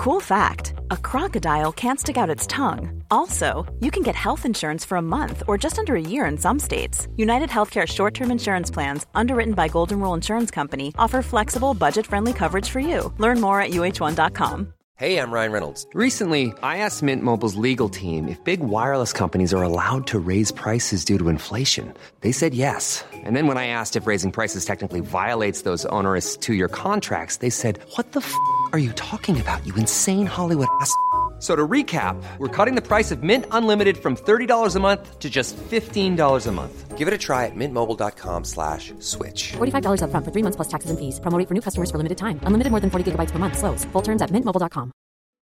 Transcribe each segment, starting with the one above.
Cool fact, a crocodile can't stick out its tongue. Also, you can get health insurance for a month or just under a year in some states. United Healthcare short-term insurance plans, underwritten by Golden Rule Insurance Company, offer flexible, budget-friendly coverage for you. Learn more at uh1.com. Hey, I'm Ryan Reynolds. Recently, I asked Mint Mobile's legal team if big wireless companies are allowed to raise prices due to inflation. They said yes. And then when I asked if raising prices technically violates those onerous two-year contracts, they said, "What the f*** are you talking about, you insane Hollywood ass?" So to recap, we're cutting the price of Mint Unlimited from $30 a month to just $15 a month. Give it a try at mintmobile.com/switch. $45 up front for 3 months plus taxes and fees. Promo rate for new customers for limited time. Unlimited more than 40 gigabytes per month. Slows full terms at mintmobile.com.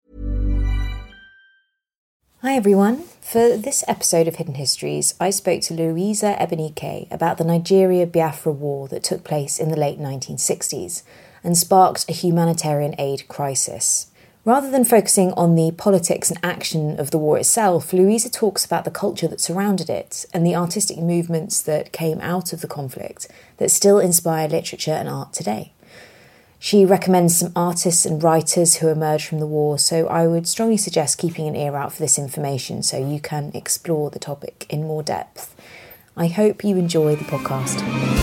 Hi everyone. For this episode of Hidden Histories, I spoke to Louisa Ebenike about the Nigeria-Biafra War that took place in the late 1960s and sparked a humanitarian aid crisis. Rather than focusing on the politics and action of the war itself, Louisa talks about the culture that surrounded it and the artistic movements that came out of the conflict that still inspire literature and art today. She recommends some artists and writers who emerged from the war, so I would strongly suggest keeping an ear out for this information so you can explore the topic in more depth. I hope you enjoy the podcast.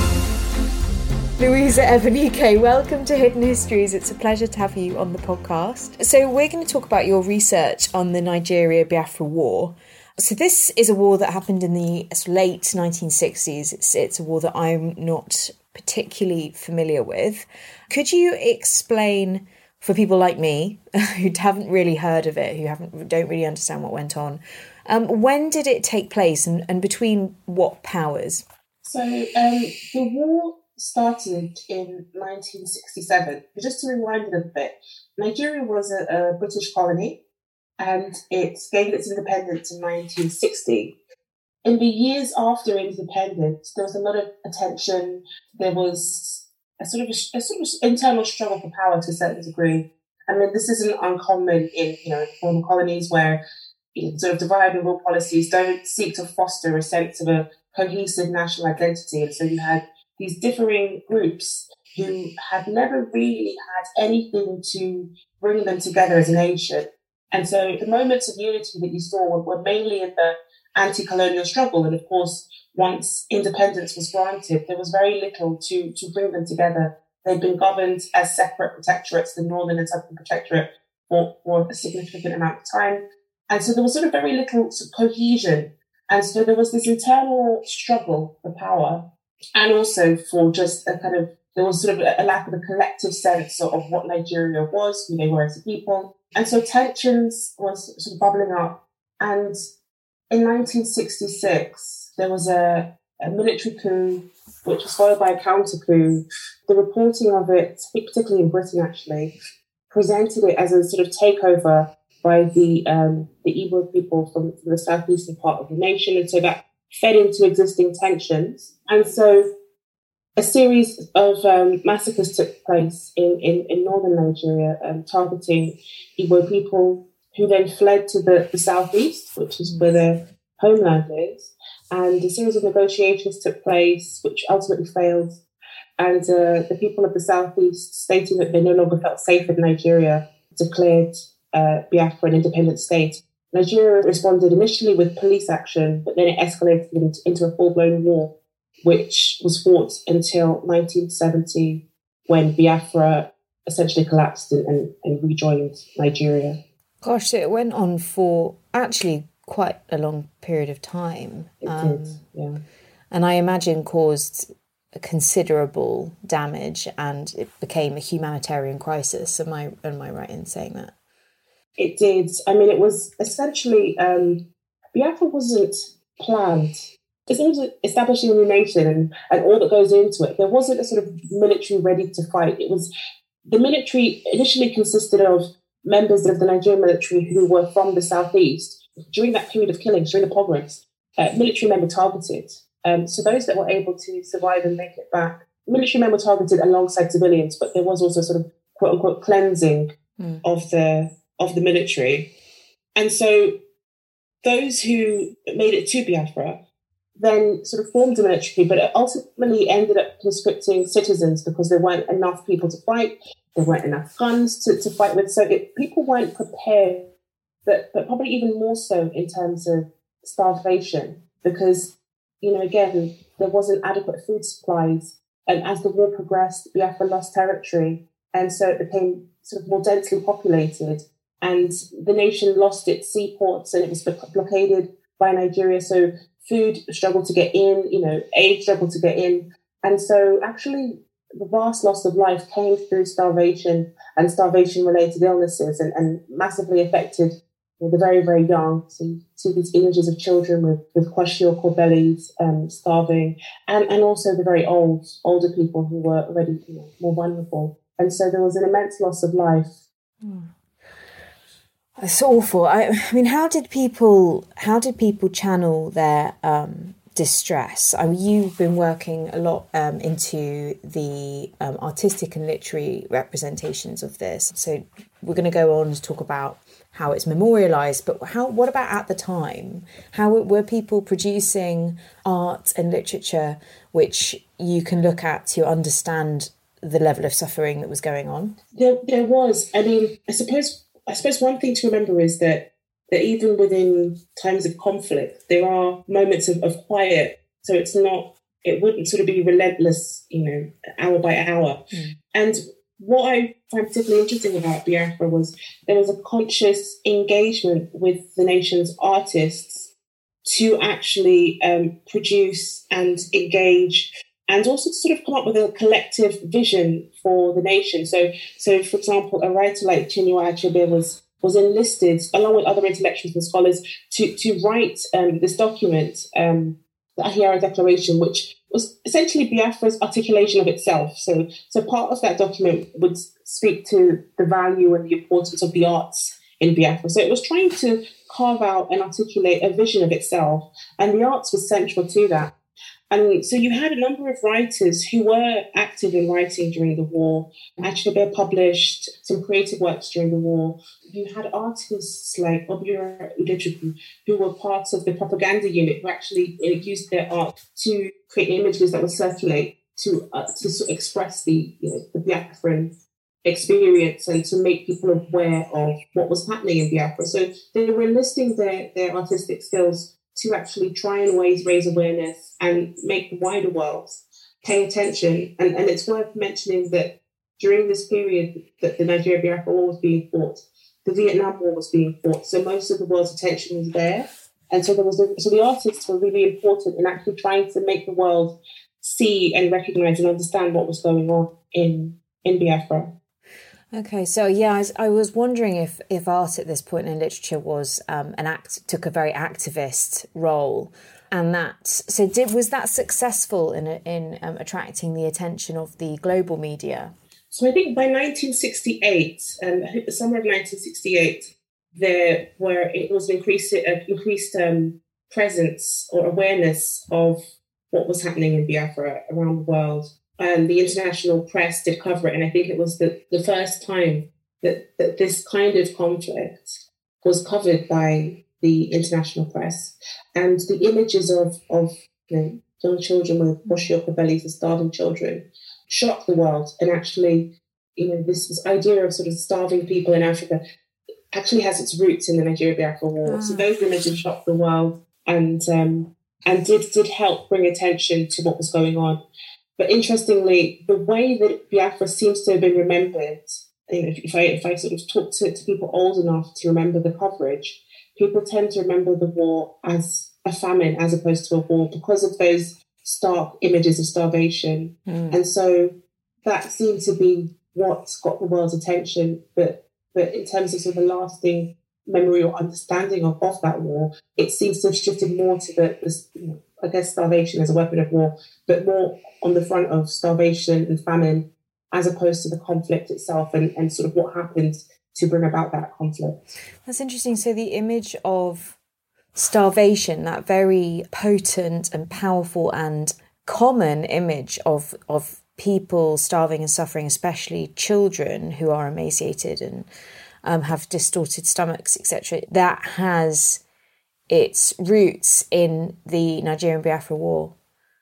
Louisa Ebenike, welcome to Hidden Histories. It's a pleasure to have you on the podcast. So we're going to talk about your research on the Nigeria-Biafra War. So this is a war that happened in the late 1960s. It's a war that I'm not particularly familiar with. Could you explain, for people like me who haven't really heard of it, who don't really understand what went on, when did it take place and between what powers? So the war started in 1967. Just to rewind a little bit, Nigeria was a British colony and it gained its independence in 1960. In the years after independence, there was a lot of attention. There was a sort of internal struggle for power to a certain degree. I mean, this isn't uncommon in former colonies where sort of divide and rule policies don't seek to foster a sense of a cohesive national identity, and so you had these differing groups who had never really had anything to bring them together as a nation. And so the moments of unity that you saw were mainly in the anti-colonial struggle. And of course, once independence was granted, there was very little to bring them together. They'd been governed as separate protectorates, the Northern and Southern Protectorate, for a significant amount of time. And so there was sort of very little cohesion. And so there was this internal struggle for power, and also for just there was sort of a lack of a collective sense of what Nigeria was, who they were as a people. And so tensions was sort of bubbling up. And in 1966, there was a military coup, which was followed by a counter coup. The reporting of it, particularly in Britain actually, presented it as a sort of takeover by the Igbo people from the southeastern part of the nation. And so that fed into existing tensions. And so a series of massacres took place in northern Nigeria, targeting Igbo people who then fled to the southeast, which is where their homeland is. And a series of negotiations took place, which ultimately failed. And the people of the southeast, stating that they no longer felt safe in Nigeria, declared Biafra an independent state. Nigeria responded initially with police action, but then it escalated into a full-blown war, which was fought until 1970, when Biafra essentially collapsed and rejoined Nigeria. Gosh, so it went on for actually quite a long period of time. It did, yeah. And I imagine caused considerable damage, and it became a humanitarian crisis. Am I right in saying that? It did. I mean, it was essentially, Biafra wasn't planned. As soon as establishing a new nation and all that goes into it, there wasn't a sort of military ready to fight. It was, the military initially consisted of members of the Nigerian military who were from the southeast. During that period of killings, during the pogroms, military men were targeted. So those that were able to survive and make it back, military men were targeted alongside civilians, but there was also sort of quote unquote cleansing of the military. And so those who made it to Biafra then sort of formed a military, but it ultimately ended up conscripting citizens because there weren't enough people to fight. There weren't enough guns to fight with. So people weren't prepared, but probably even more so in terms of starvation, because, again, there wasn't adequate food supplies. And as the war progressed, Biafra lost territory. And so it became sort of more densely populated. And the nation lost its seaports and it was blockaded by Nigeria. So food struggled to get in, aid struggled to get in. And so actually the vast loss of life came through starvation and starvation-related illnesses and massively affected the very, very young. So you see these images of children with kwashiorkor bellies, starving, and also the very older people who were already more vulnerable. And so there was an immense loss of life. It's awful. I mean, how did people channel their distress? I mean, you've been working a lot into the artistic and literary representations of this. So we're going to go on to talk about how it's memorialised, but what about at the time? How were people producing art and literature which you can look at to understand the level of suffering that was going on? There was. I mean, I suppose one thing to remember is that even within times of conflict, there are moments of quiet. So it wouldn't sort of be relentless, hour by hour. And what I find particularly interesting about Biafra was there was a conscious engagement with the nation's artists to actually produce and engage, and also to sort of come up with a collective vision for the nation. So for example, a writer like Chinua Achebe was enlisted, along with other intellectuals and scholars, to write this document, the Ahhiara Declaration, which was essentially Biafra's articulation of itself. So part of that document would speak to the value and the importance of the arts in Biafra. So it was trying to carve out and articulate a vision of itself, and the arts was central to that. And so you had a number of writers who were active in writing during the war. Achebe published some creative works during the war. You had artists like Obiora Udechukwu, who were part of the propaganda unit, who actually used their art to create images that would circulate to express the Biafran experience and to make people aware of what was happening in Biafra. So they were enlisting their artistic skills to actually try and raise awareness and make the wider world pay attention. And it's worth mentioning that during this period that the Nigeria-Biafra War was being fought, the Vietnam War was being fought. So most of the world's attention was there. And so the artists were really important in actually trying to make the world see and recognise and understand what was going on in Biafra. Okay, so I was wondering if art at this point in literature was took a very activist role, and was that successful in attracting the attention of the global media? So I think by 1968, I think the summer of 1968, it was an increased presence or awareness of what was happening in Biafra around the world. And the international press did cover it. And I think it was the first time that this kind of conflict was covered by the international press. And the images of young children with kwashiorkor bellies and starving children shocked the world. And actually, this idea of sort of starving people in Africa actually has its roots in the Nigeria-Biafra War. So those images shocked the world and did help bring attention to what was going on. But interestingly, the way that Biafra seems to have been remembered, if I sort of talk to people old enough to remember the coverage, people tend to remember the war as a famine as opposed to a war because of those stark images of starvation. And so that seemed to be what got the world's attention. But in terms of sort of a lasting memory or understanding of that war, it seems to have shifted more to the I guess starvation as a weapon of war, but more on the front of starvation and famine as opposed to the conflict itself and sort of what happens to bring about that conflict. That's interesting. So the image of starvation, that very potent and powerful and common image of people starving and suffering, especially children who are emaciated and have distorted stomachs, etc., that has its roots in the Nigerian Biafra War.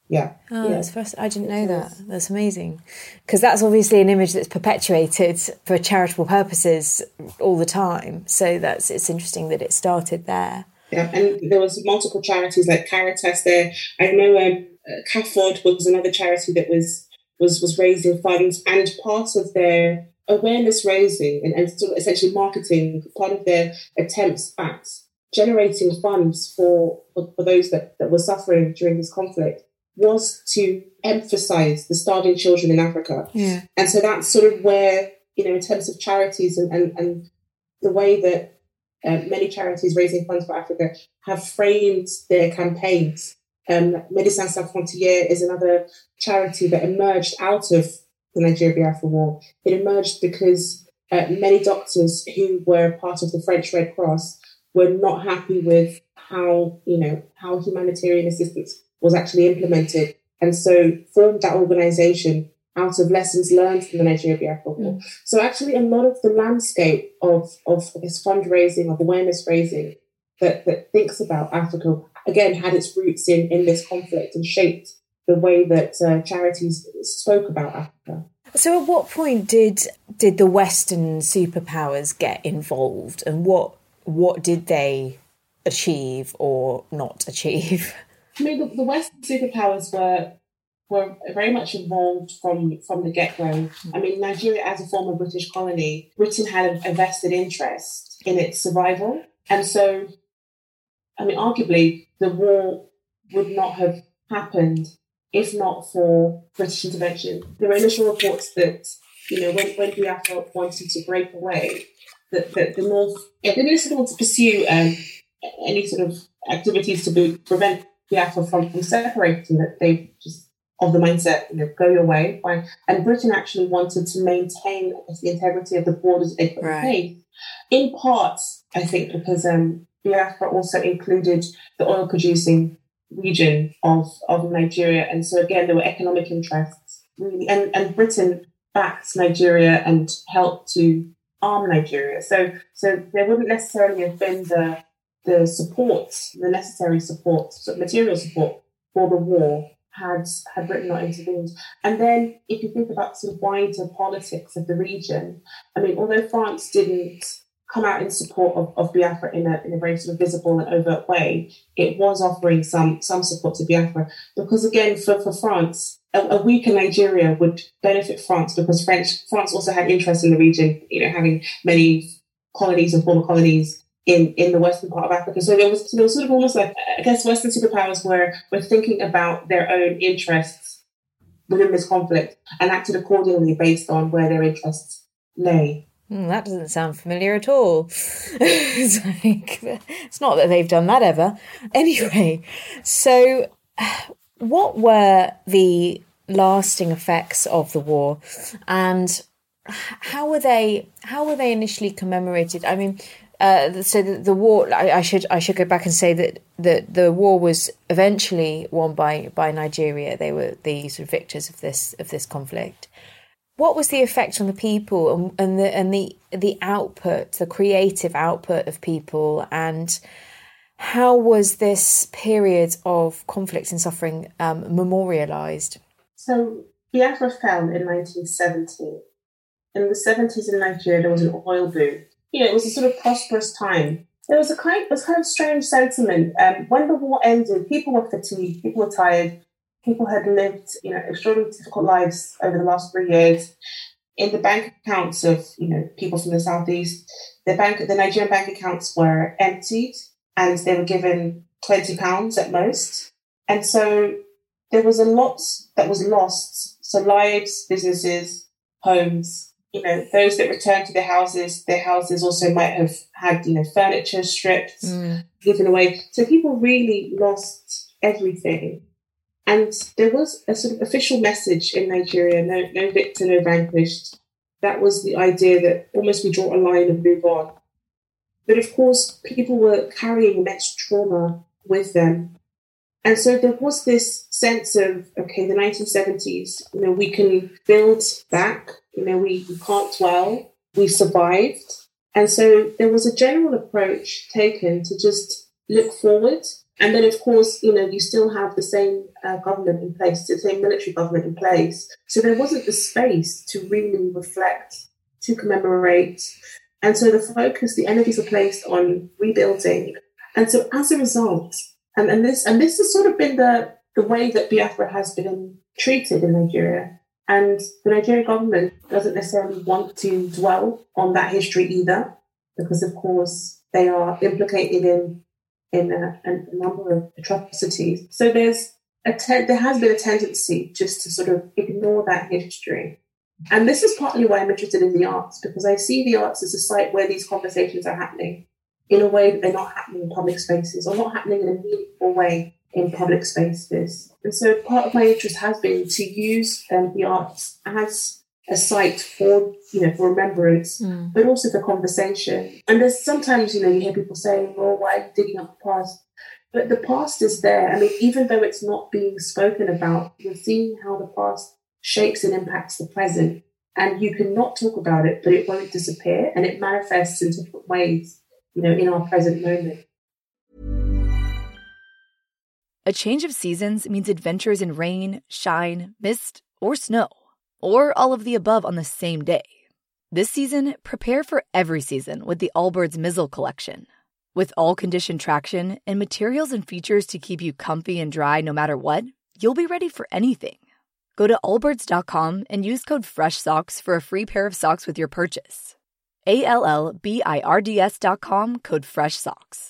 Yeah. Oh, that's first. I didn't know that. That's amazing. Because that's obviously an image that's perpetuated for charitable purposes all the time. So it's interesting that it started there. Yeah, and there was multiple charities like Caritas there. I know CAFOD was another charity that was raising funds, and part of their awareness raising and sort of essentially marketing, part of their attempts at generating funds for those that were suffering during this conflict was to emphasize the starving children in Africa. Yeah. And so that's sort of where, in terms of charities and the way that many charities raising funds for Africa have framed their campaigns. Médecins Sans Frontières is another charity that emerged out of the Nigeria-Biafra War. It emerged because many doctors who were part of the French Red Cross were not happy with how humanitarian assistance was actually implemented, and so formed that organisation out of lessons learned from the Nigeria-Biafra War. So actually a lot of the landscape of this fundraising, of awareness raising that thinks about Africa, again, had its roots in this conflict and shaped the way that charities spoke about Africa. So at what point did the Western superpowers get involved, and what did they achieve or not achieve? I mean, the Western superpowers were very much involved from the get-go. I mean, Nigeria, as a former British colony, Britain had a vested interest in its survival. And so, I mean, arguably, the war would not have happened if not for British intervention. There were initial reports that, when Biafra wanted to break away, that the North, they didn't want to pursue any sort of activities to prevent Biafra from separating, that they just of the mindset, go your way. Fine. And Britain actually wanted to maintain the integrity of the borders they put in place. In part, I think, because Biafra also included the oil-producing region of Nigeria. And so, again, there were economic interests, really. And Britain backed Nigeria and helped to arm Nigeria. So there wouldn't necessarily have been the support, the necessary support, material support for the war had Britain not intervened. And then if you think about sort of wider politics of the region, I mean, although France didn't come out in support of Biafra in a very sort of visible and overt way, it was offering some support to Biafra. Because again, for France, a weaker Nigeria would benefit France, because France also had interest in the region, having many colonies and former colonies in the western part of Africa. So there was sort of almost like, I guess, Western superpowers were thinking about their own interests within this conflict and acted accordingly based on where their interests lay. That doesn't sound familiar at all. It's not that they've done that ever. Anyway, so what were the lasting effects of the war, and how were they initially commemorated? I mean, so the war, I should go back and say that the war was eventually won by Nigeria. They were the sort of victors of this conflict. What was the effect on the people and the output, the creative output of people, and how was this period of conflict and suffering memorialised? So Biafra fell in 1970. In the 70s in Nigeria, there was an oil boom. It was a sort of prosperous time. There was kind of strange sentiment. When the war ended, people were fatigued, people were tired. People had lived, extraordinarily difficult lives over the last 3 years. In the bank accounts of, people from the southeast, the Nigerian bank accounts were emptied, and they were given £20 at most. And so there was a lot that was lost. So lives, businesses, homes. Those that returned to their houses also might have had, furniture stripped, given away. So people really lost everything. And there was a sort of official message in Nigeria, no victor, no vanquished. That was the idea that almost we draw a line and move on. But of course, people were carrying immense trauma with them. And so there was this sense of, okay, the 1970s, we can build back, we can't dwell, we survived. And so there was a general approach taken to just look forward And then, of course, you still have the same government in place, the same military government in place. So there wasn't the space to really reflect, to commemorate. And so the energies were placed on rebuilding. And so as a result, and this has sort of been the way that Biafra has been treated in Nigeria. And the Nigerian government doesn't necessarily want to dwell on that history either, because, of course, they are implicated in a number of atrocities. So there has been a tendency just to sort of ignore that history. And this is partly why I'm interested in the arts, because I see the arts as a site where these conversations are happening in a way that they're not happening in public spaces, or not happening in a meaningful way in public spaces. And so part of my interest has been to use the arts as a site for remembrance, but also for conversation. And there's sometimes, you hear people saying, well, why are you digging up the past? But the past is there. I mean, even though it's not being spoken about, you're seeing how the past shapes and impacts the present. And you can not talk about it, but it won't disappear. And it manifests in different ways, in our present moment. A change of seasons means adventures in rain, shine, mist, or snow, or all of the above on the same day. This season, prepare for every season with the Allbirds Mizzle collection. With all-condition traction and materials and features to keep you comfy and dry no matter what, you'll be ready for anything. Go to allbirds.com and use code FRESHSOCKS for a free pair of socks with your purchase. ALLBIRDS.com, code FRESHSOCKS.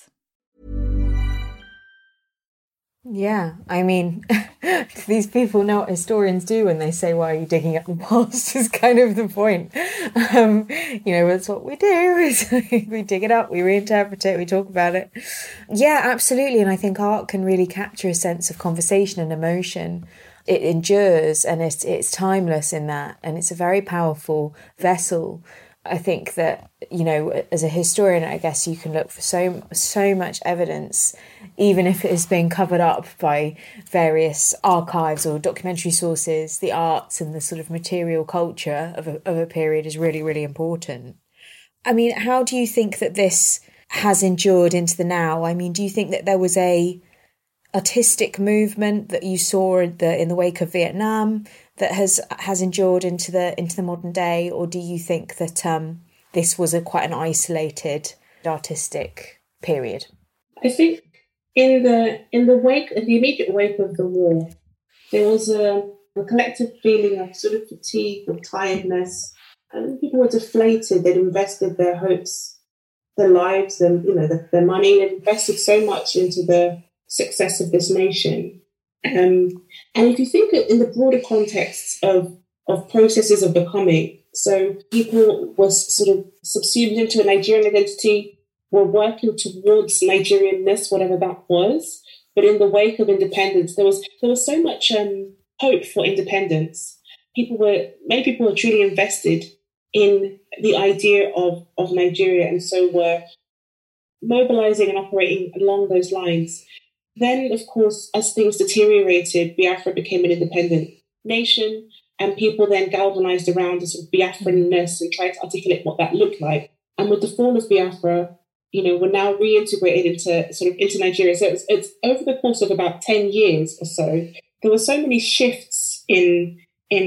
Yeah, I mean, these people know what historians do when they say, why are you digging up the past, is kind of the point. That's what we do, is we dig it up, we reinterpret it, we talk about it. Yeah, absolutely. And I think art can really capture a sense of conversation and emotion. It endures and it's timeless in that. And it's a very powerful vessel. I think that, as a historian, I guess you can look for so much evidence, even if it is being covered up by various archives or documentary sources. The arts and the sort of material culture of a period is really, really important. I mean, how do you think that this has endured into the now? I mean, do you think that there was a artistic movement that you saw in the wake of Vietnam that has endured into the modern day, or do you think that this was quite an isolated artistic period? I think in the immediate wake of the war, there was a collective feeling of sort of fatigue, of tiredness, and people were deflated. They'd invested their hopes, their lives, and their money. They'd invested so much into the success of this nation. And if you think in the broader context of processes of becoming, so people were sort of subsumed into a Nigerian identity, were working towards Nigerianness, whatever that was. But in the wake of independence, there was so much hope for independence. Many people were truly invested in the idea of Nigeria, and so were mobilizing and operating along those lines. Then, of course, as things deteriorated, Biafra became an independent nation, and people then galvanized around the sort of Biafranness and tried to articulate what that looked like. And with the fall of Biafra, we're now reintegrated into Nigeria. So it's over the course of about 10 years or so, there were so many shifts in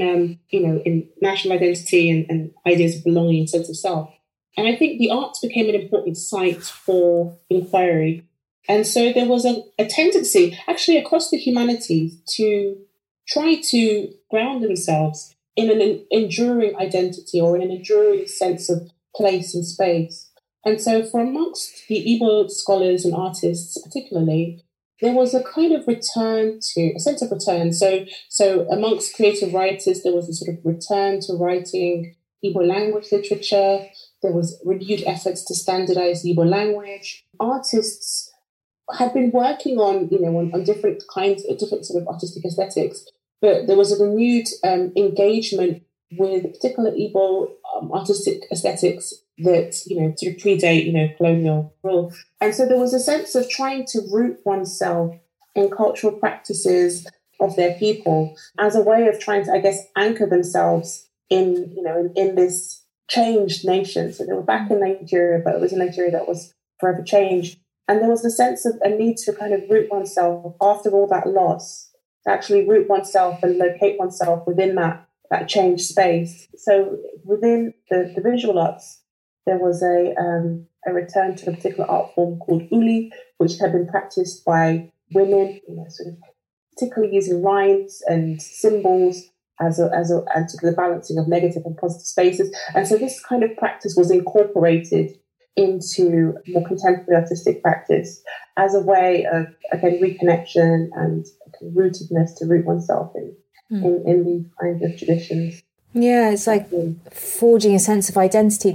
national identity and ideas of belonging and sense of self. And I think the arts became an important site for inquiry. And so there was a tendency, actually across the humanities, to try to ground themselves in an enduring identity or in an enduring sense of place and space. And so for amongst the Igbo scholars and artists particularly, there was a kind of a sense of return. So amongst creative writers, there was a sort of return to writing Igbo language literature. There was renewed efforts to standardize Igbo language. Artists had been working on different sort of artistic aesthetics, but there was a renewed engagement with particular Igbo artistic aesthetics that, sort of predate, colonial rule. And so there was a sense of trying to root oneself in cultural practices of their people as a way of trying to, I guess, anchor themselves in this changed nation. So they were back in Nigeria, but it was a Nigeria that was forever changed. And there was a sense of a need to kind of root oneself after all that loss, to actually root oneself and locate oneself within that changed space. So within the visual arts, there was a return to a particular art form called uli, which had been practiced by women, sort of particularly using lines and symbols and to the balancing of negative and positive spaces. And so this kind of practice was incorporated into more contemporary artistic practice as a way of, again, reconnection and rootedness, to root oneself in these kinds of traditions. Yeah, it's like forging a sense of identity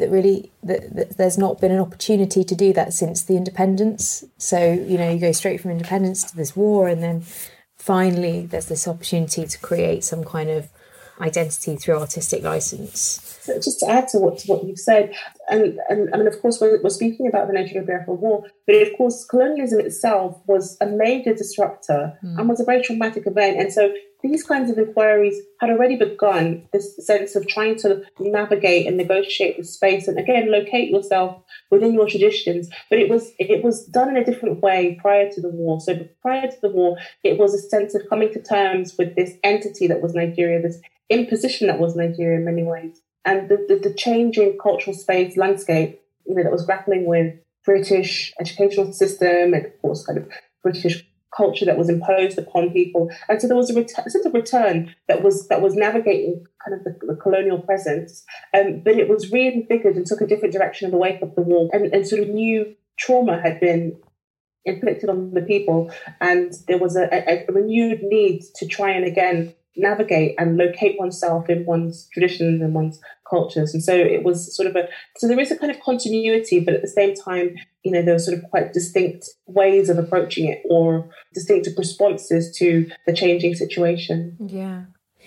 that there's not been an opportunity to do that since the independence. So, you go straight from independence to this war, and then finally there's this opportunity to create some kind of identity through artistic license. So just to add to what you've said, and I mean, of course, we're speaking about the Nigeria-Biafra War, but of course, colonialism itself was a major disruptor and was a very traumatic event. And so these kinds of inquiries had already begun, this sense of trying to navigate and negotiate the space and, again, locate yourself within your traditions. But it was done in a different way prior to the war. So prior to the war, it was a sense of coming to terms with this entity that was Nigeria, this imposition that was Nigeria in many ways. And the changing cultural space landscape, that was grappling with British educational system and, of course, kind of British culture that was imposed upon people. And so there was a sense of return that was navigating kind of the colonial presence, but it was reinvigorated and took a different direction in the wake of the war. And sort of new trauma had been inflicted on the people, and there was a renewed need to try and, again, navigate and locate oneself in one's traditions and one's cultures. And so it was sort of so there is a kind of continuity, but at the same time, there were sort of quite distinct ways of approaching it, or distinctive responses to the changing situation. Yeah.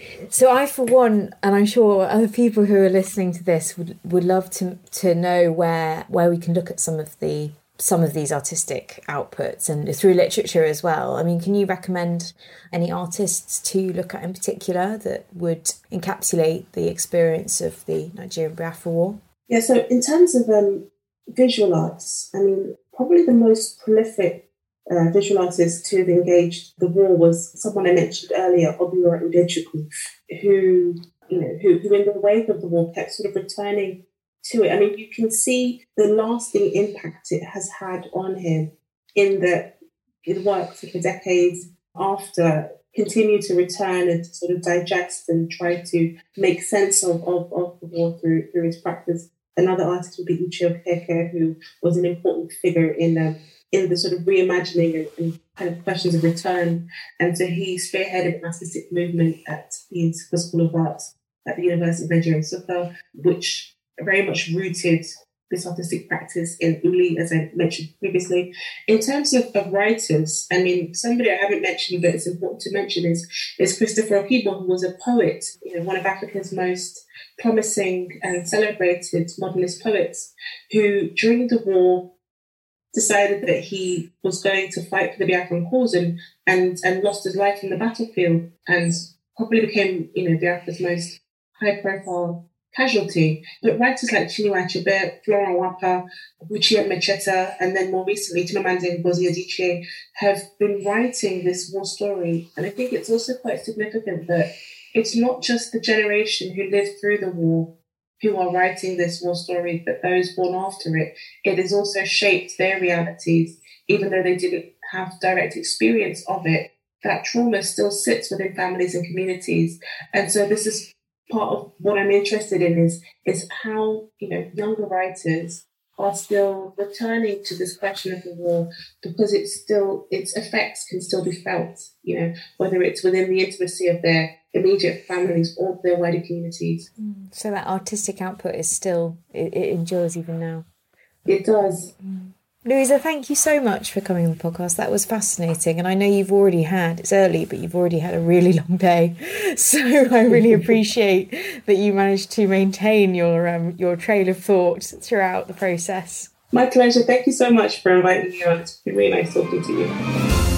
So I, for one, and I'm sure other people who are listening to this would love to know where we can look at some of these artistic outputs, and through literature as well. I mean, can you recommend any artists to look at in particular that would encapsulate the experience of the Nigerian Biafra War? Yeah, so in terms of visual arts, I mean, probably the most prolific visual artist to have engaged the war was someone I mentioned earlier, Obiora Udechukwu, who in the wake of the war kept sort of returning to it. I mean, you can see the lasting impact it has had on him in that it worked for decades after, continue to return and to sort of digest and try to make sense of the war through his practice. Another artist would be Uche Okeke, who was an important figure in the sort of reimagining and kind of questions of return. And so he spearheaded an artistic movement at the School of Arts at the University of Nigeria, Nsukka, which very much rooted this artistic practice in Uli, as I mentioned previously. In terms of writers, I mean, somebody I haven't mentioned, but it's important to mention is Christopher Okibo, who was a poet, one of Africa's most promising and celebrated modernist poets, who during the war decided that he was going to fight for the Biafran cause and lost his life in the battlefield, and probably became, Biafra's most high-profile casualty. But writers like Chinua Achebe, Florent Wapa, Buchi Mecheta, and then more recently Chimamanda Ngozi Adichie have been writing this war story. And I think it's also quite significant that it's not just the generation who lived through the war who are writing this war story, but those born after it. It has also shaped their realities, even though they didn't have direct experience of it. That trauma still sits within families and communities. And so this is part of what I'm interested in is how, younger writers are still returning to this question of the war, because its effects can still be felt, whether it's within the intimacy of their immediate families or their wider communities. So that artistic output is still, it endures even now. It does. Louisa, thank you so much for coming on the podcast. That was fascinating. And I know it's early, but you've already had a really long day. So I really appreciate that you managed to maintain your trail of thought throughout the process. My pleasure. Thank you so much for inviting me on. It's been really nice talking to you.